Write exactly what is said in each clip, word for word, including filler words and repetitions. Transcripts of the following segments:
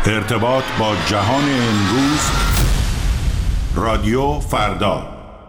ارتباط با جهان امروز، رادیو فردا.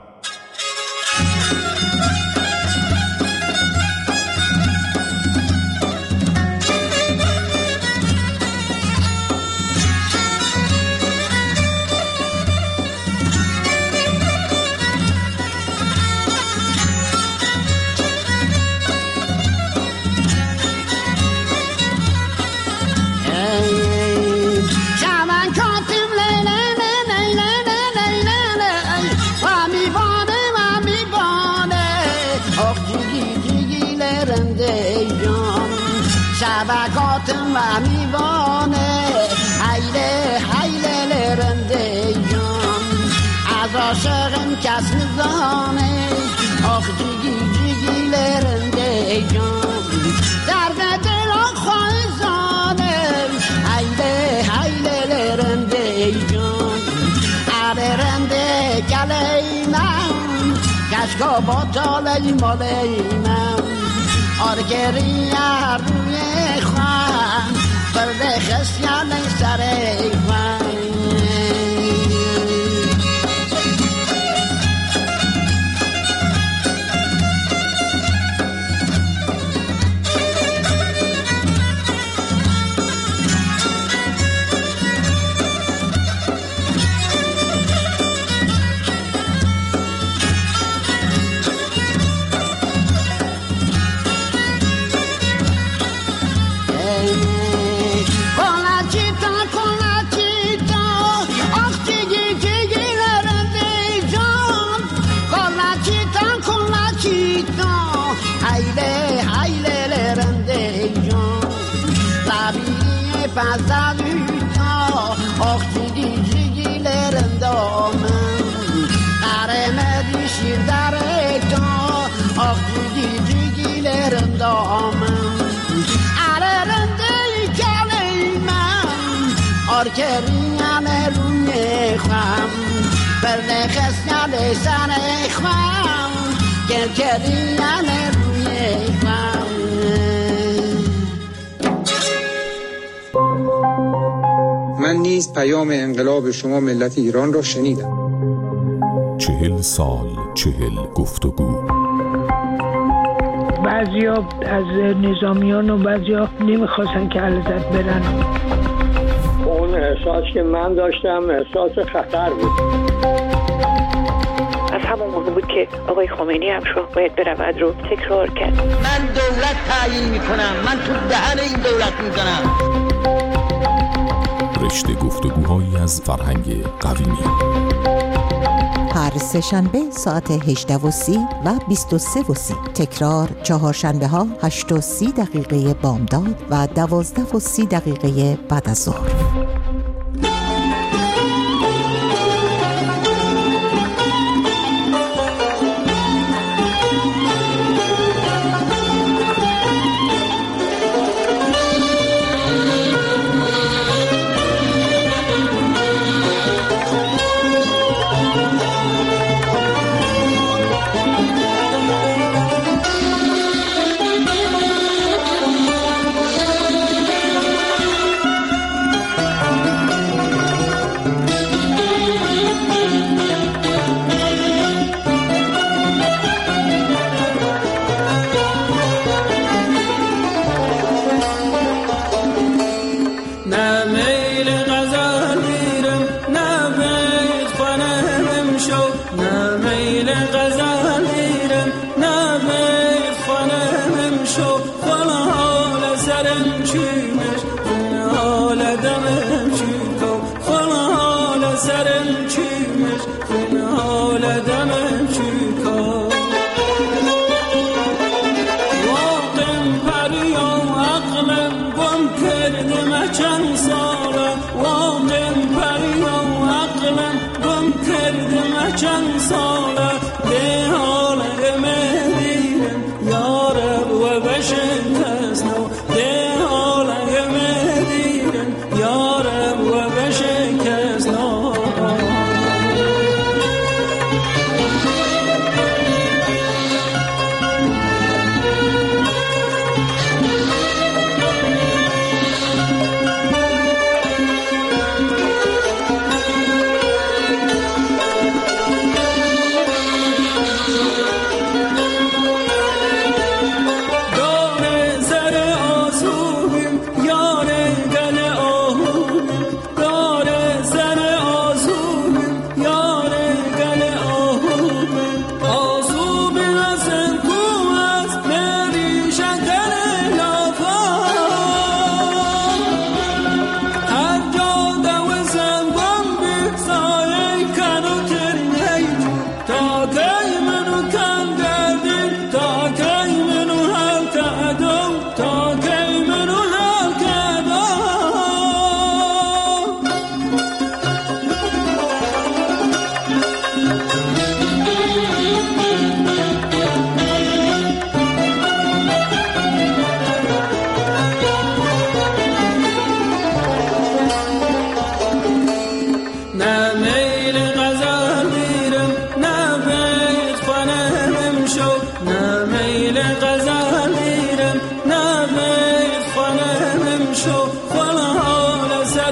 شبکاتم و میوانه حیله حیله لرنده جان، از عاشقم کس نزانه آخ جیگی جیگی لرنده جان، درد دل آخواه زانه حیله حیله لرنده جان، عره رنده گلی من کشکا با تالی مالی من، آرگری روی خوان برده خسیان سر خوان. Pazaluta, och jigi jigi lerendamem, qaremedi shirdareta, och jigi jigi lerendamem, arerende kalimem, orkeriyan ruye kham, berde khasnal sane kham, kerkeriyan ruye kham. من نیز پیام انقلاب شما ملت ایران را شنیدم. چهل سال چهل گفتگو. بعضیا از نظامیان و بعضیا نمیخواستن که علازت برن. اون احساس که من داشتم احساس خطر بود. از همون موقع بود که آقای خمینی هم شاه باید برود رو تکرار کرد. من دولت تعیین میکنم، من تو دهن این دولت میزنم. رشته گفتگوهایی از فرهنگ قویمی. هر سه شنبه ساعت هجده و سی و بیست و سه و سی. تکرار چهارشنبه ها هشت و سی دقیقه بامداد و دوازده و سی دقیقه بعد از ظهر.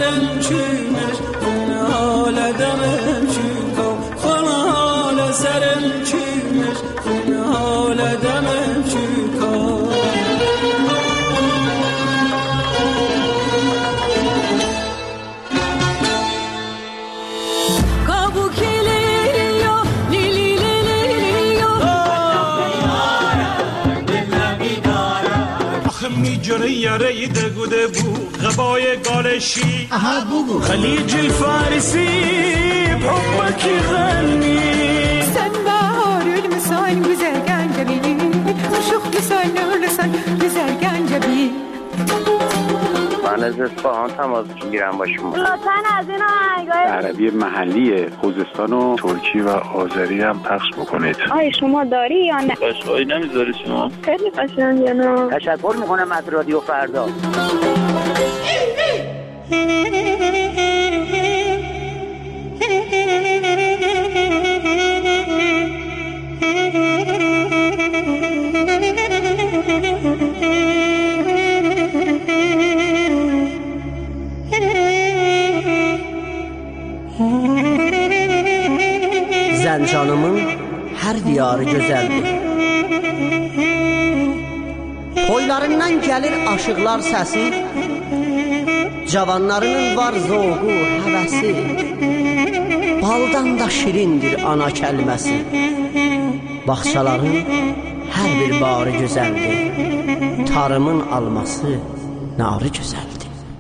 سرم چونش خون حال دمم چونکا خون حال سرم چونش خون حال دمم چونکا میجره یاره دگوده بو غبای گالشی خلیج الفارسی بحبك غني سن بهار المسان güzel gencebi شوخ لسان لسان güzel gencebi من از اصفهان تماس میگیرم با شما. لطفاً از این آهنگای عربی محلی خوزستان و ترکی و آذری هم پخش بکنید. آیا شما داری یا نه؟ قشقایی نمیذاری شما؟ خیلی قشنگه نه. تشکر میکنم از رادیو فردا. Zəncanımın hər diyarı gözəldir. Toylarından gəlir aşıqlar səsi, cavanlarının var zoğu, həvəsi. Baldan da şirindir ana kəlməsi. Bağçaların hər bir barı gözəldir. Tarımın alması narı gözəldir.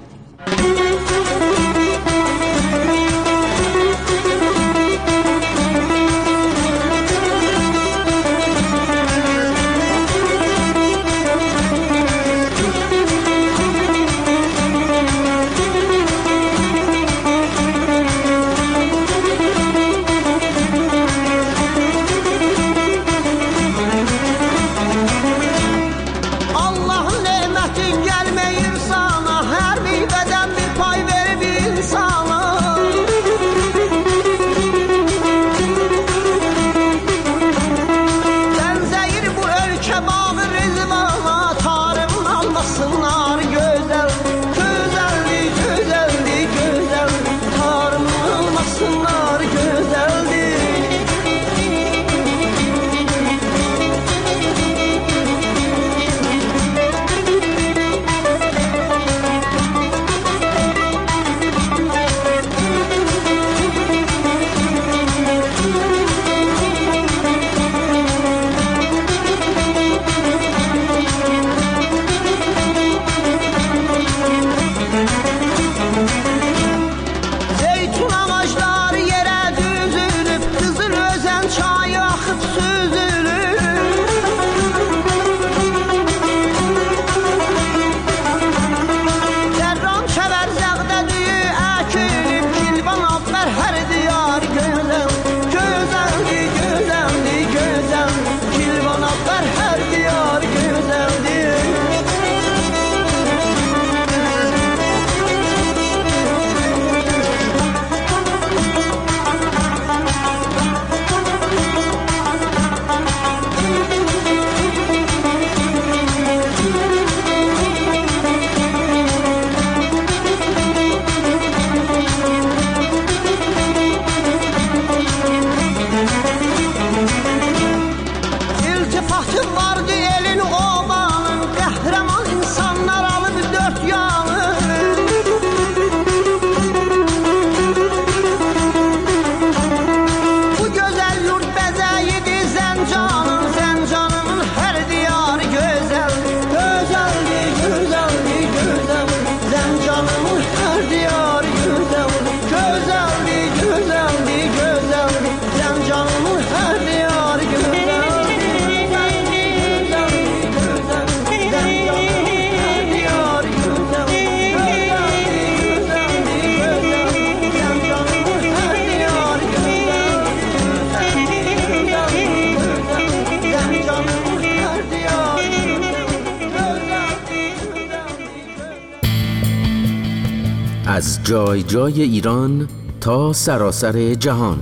از جای جای ایران تا سراسر جهان.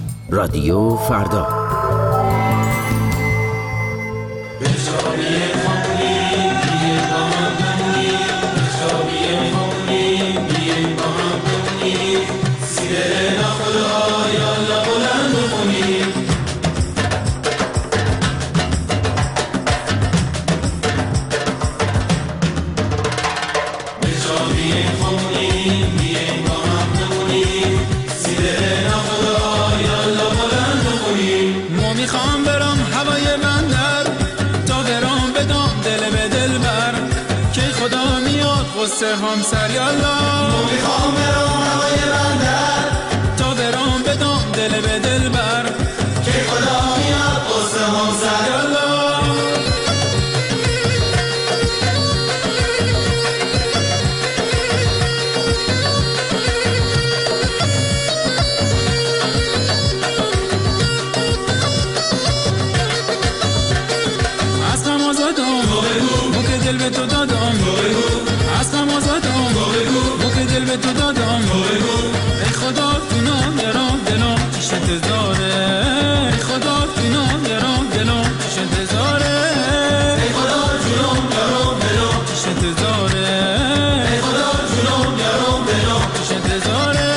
رادیو فردا. قصه همسر یالا میخوام برام هوای بندر تا برام بدم دل به دل بر که خدا میاد قصه همسر یالا دل به تو دادم از غم آزادم بو که دل به تو دادم ای خدا جونم یارم دلم پیش انتظاره ای خدا جونم یارم دلم پیش انتظاره ای خدا جونم یارم دلم پیش انتظاره ای خدا جونم یارم دلم پیش انتظاره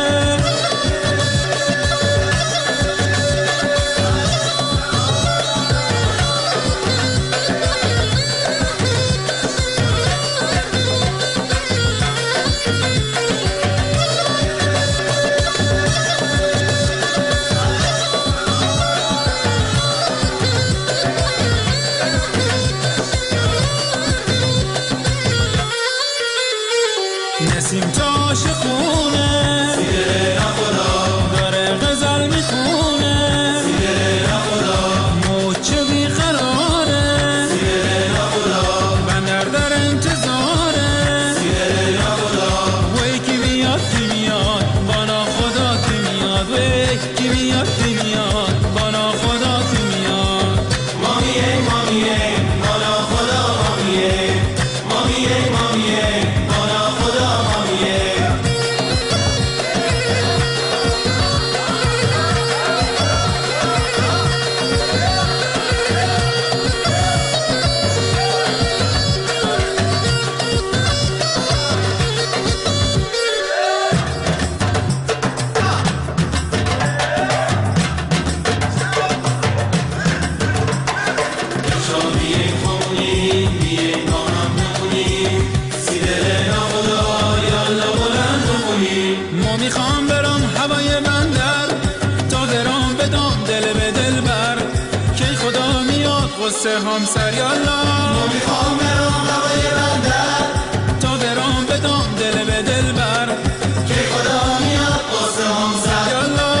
نسیم تاش خونه سیگره نخدا داره غزل میخونه سیگره نخدا موچه بیقراره سیگره نخدا بندر در انتظاره سیگره نخدا وی کی میاد کی میاد بانا خدا کی میاد وی کی میاد کی میاد بانا خدا کی میاد مامیه مامیه بانا خدا مامیه مامیه مامیه میخوام برام هوای بندر تا برام بدم دل به دل بر که خدا میاد قصه همسر یالا میخوام برام هوای بندر تا برام بدم دل به دل بر که خدا میاد قصه همسر یالا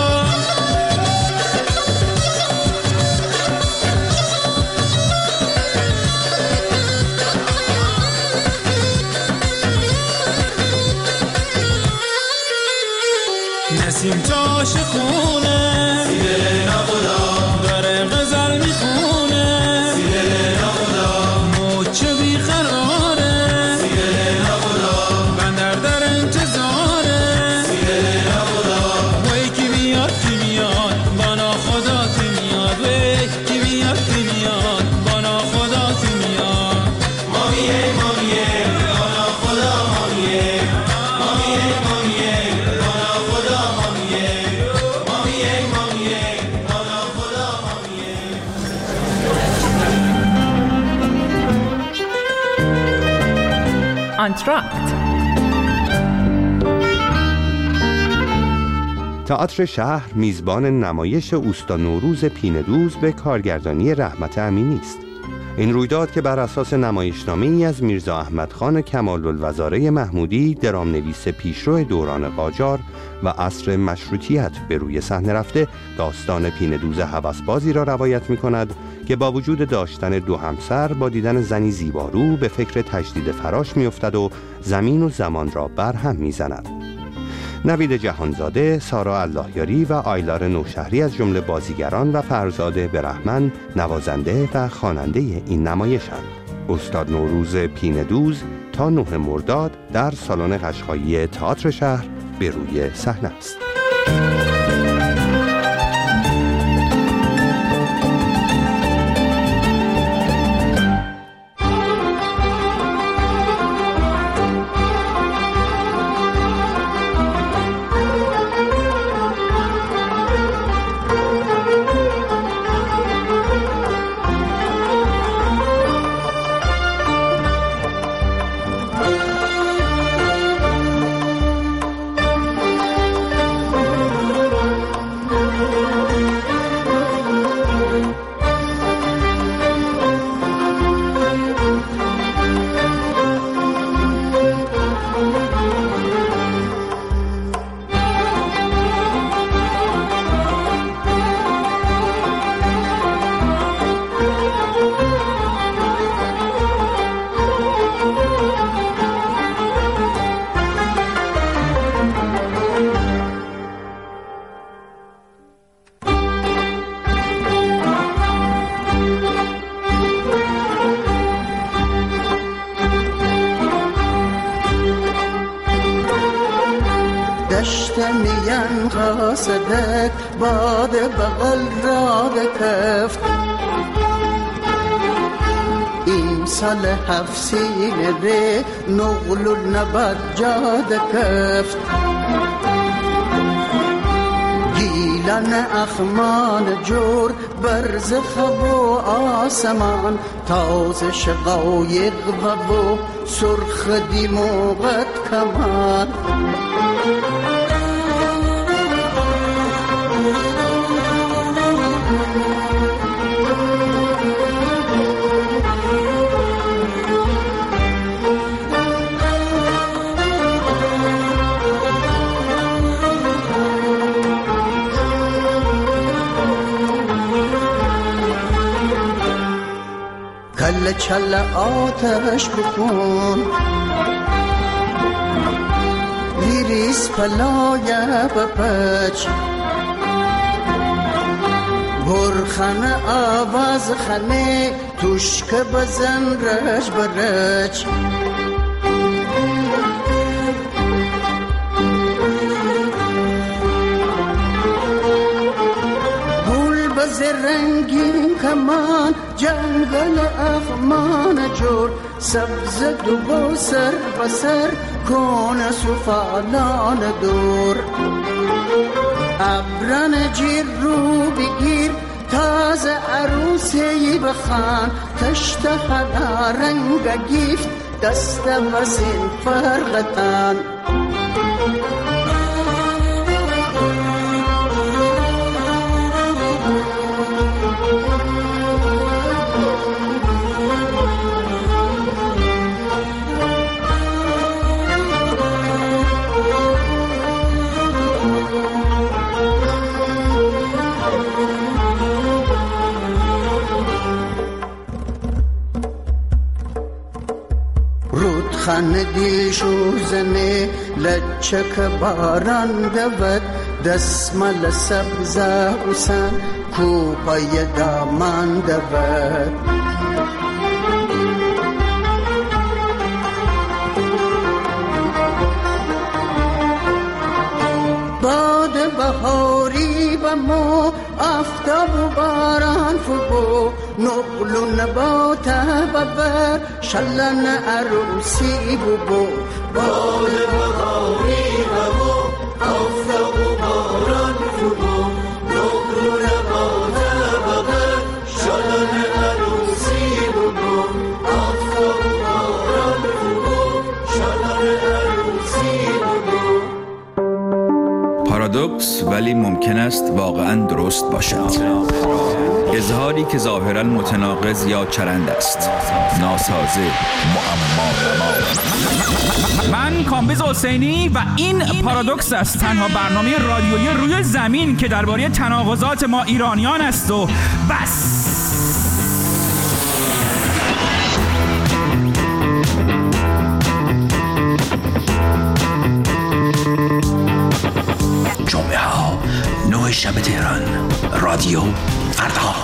نسیم تاش خونه سیگره نخدا داره غزل میخونه سیگره نخدا موچه بیقراره سیگره نخدا بندر در انتظاره سیگره نخدا وی کی میاد کی میاد بانا خدا کی میاد وی کی میاد کی میاد بانا خدا کی میاد مامیه مامیه بانا خدا مامیه مامیه مامیه آنتراکت. تئاتر شهر میزبان نمایش اوستا نوروز پینه‌دوز به کارگردانی رحمت امینی است. این رویداد که بر اساس نمایشنامه‌ای از میرزا احمدخان کمال‌الوزاره محمودی، درام‌نویس پیشرو دوران قاجار و عصر مشروطیت به روی صحنه رفته، داستان پینه‌دوز هوسبازی را روایت می‌کند که با وجود داشتن دو همسر با دیدن زنی زیبارو به فکر تجدید فراش می‌افتد و زمین و زمان را برهم می‌زند. نوید جهانزاده، سارا اللهیاری و آیلار نوشهری از جمله بازیگران و فرزاد برهمن نوازنده و خواننده این نمایشند. استاد نوروز پینه‌دوز تا نه مرداد در سالن قشقایی تئاتر شهر به روی صحنه است. دشتنیان قاصدک باد بغل را کفت این سال هفسینه ره نغلو نباد جاد کفت گیلن اخمان جور برز خب و آسمان تاز شقایق و سرخ دیموغت کمان کل چل آتش بکن لیریس پلای بپچ برخن آواز خنه توشک بزن رج برج رنگین کمان جنگل اخمان جور سبز دو سر بسر کون سفالان دور ابران جیر رو بگیر تازه عروسی بخان تشت خدا رنگ گیفت دست وزین فرغتان خان دل شوزنه لچک باران دود دسمال سبزه حسن کوپای دامان دود باد بهاری و مو آفتاب و باران فبو نقل و نبات ببر شلن عروسی ببو باد بهاری و مو آفتاب و باران فبو نقل و نبات ببر شلن عروسی ببو آفتاب و باران فبو شلن عروسی ببو. پارادوکس ولی ممکن است واقعا درست باشد. اظهاری که ظاهرا متناقض یا چرند است، ناسازه، معما نما. من کامبیز حسینی و این پارادوکس است، تنها برنامه رادیویی روی زمین که درباره تناقضات ما ایرانیان است و بس. جمعه ها نه شب تهران، رادیو فردا.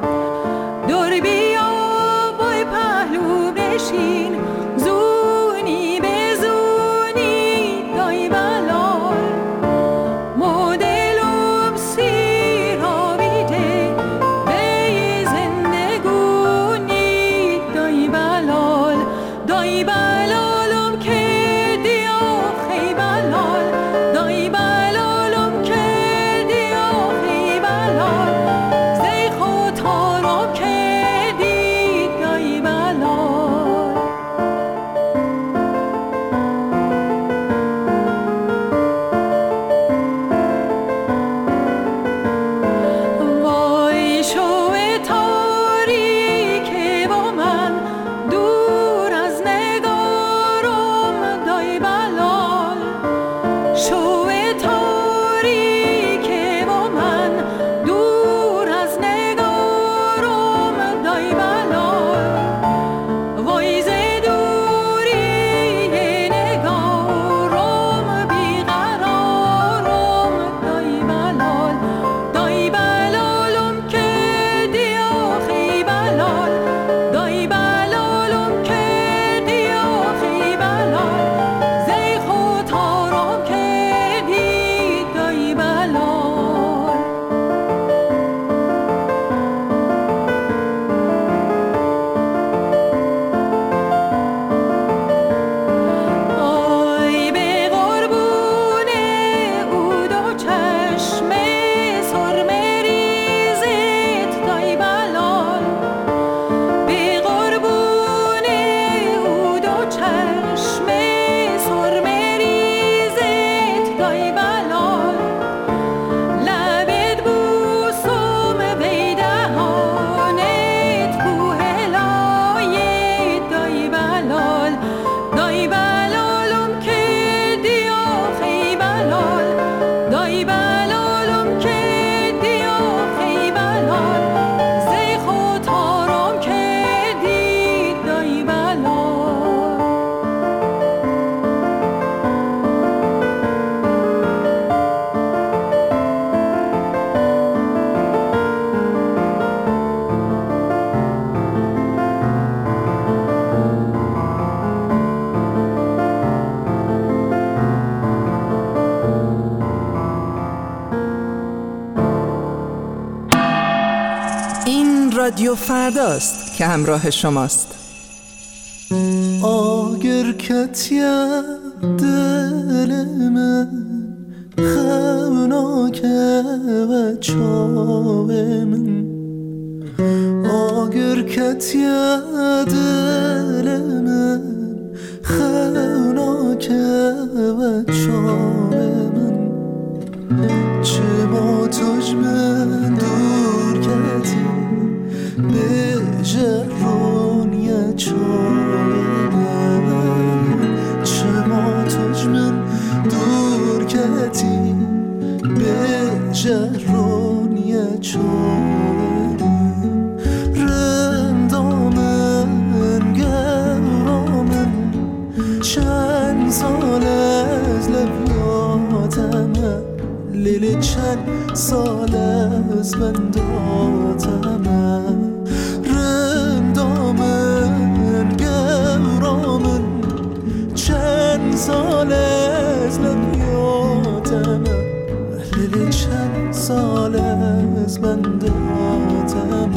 زونی رادیو فرداست که همراه شماست. آگر کتیم دل من خوناکه و چاو من، آگر کتیم دل من خوناکه و چاو من، چه با تجمن دور کتی به جرونی چاو من، چه با تجمن دور کتی به جرونی چاو من، رندامن گرامن چند سال از لبیاتم، لیلی چند سال از بنداتم، رندامن گرامن چند سال از لبیاتم، لیلی چند سال از بنداتم،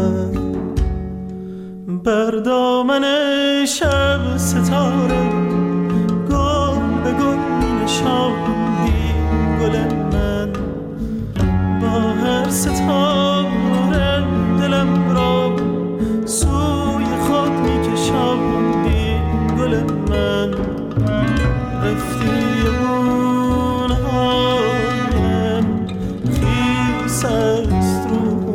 بر دامن شب ستاره گل به گل نشاندی گل من، با هر ستاره دلم را سوی خود میکشاندی گل من، رفتی بونهایم خیس است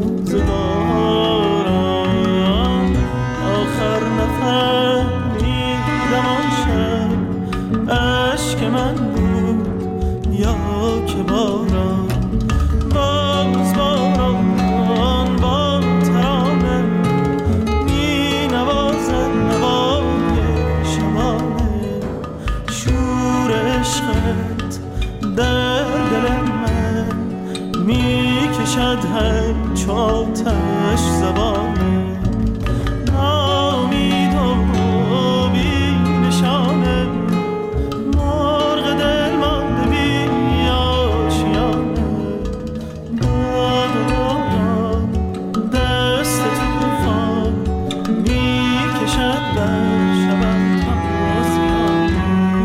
روزگارم، آخر نفهمیدم آن شب عشق من بود یا که باران، باز باران با ترانه می نوازد نوای شبانه، شور عشقت در دل من می کشد هر چو آتش زبانه، نامید و بی نشانه مرغ دل مانده بی آشیانه، باد و باران دست طوفان می کشد بر شبم تازیانه.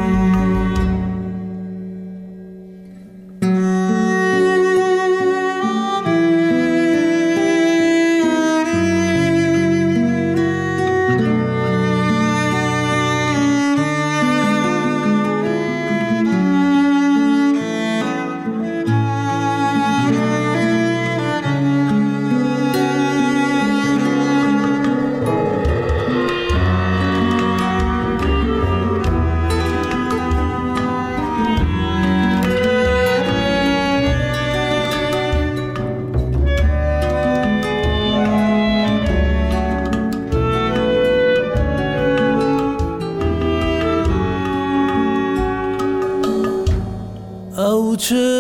او چه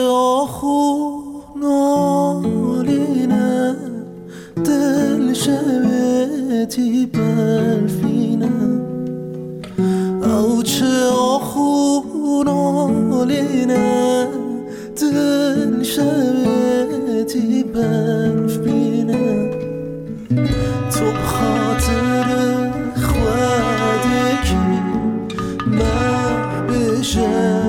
آخونالینه دل شبتی برفینه، او چه آخونالینه دل شبتی برفینه، تو خاطر خودکی من بشه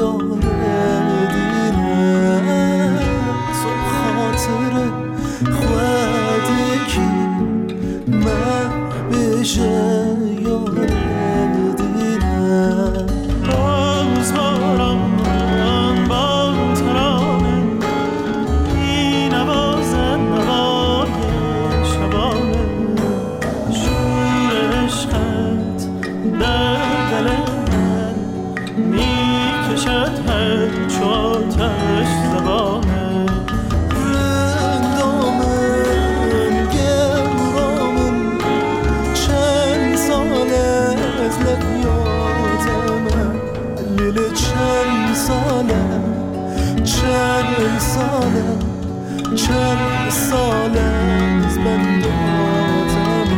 چند ساله چند ساله از من داتم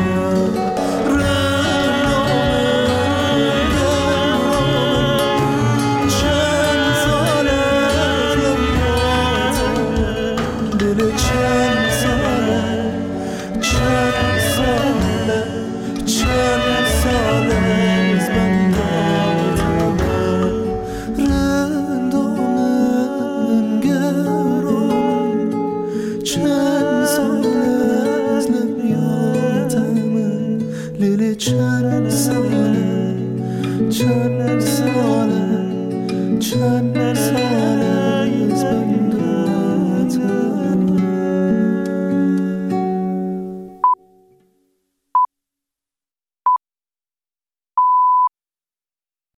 چند ساله دل چند ساله چند چند ساله چند ساله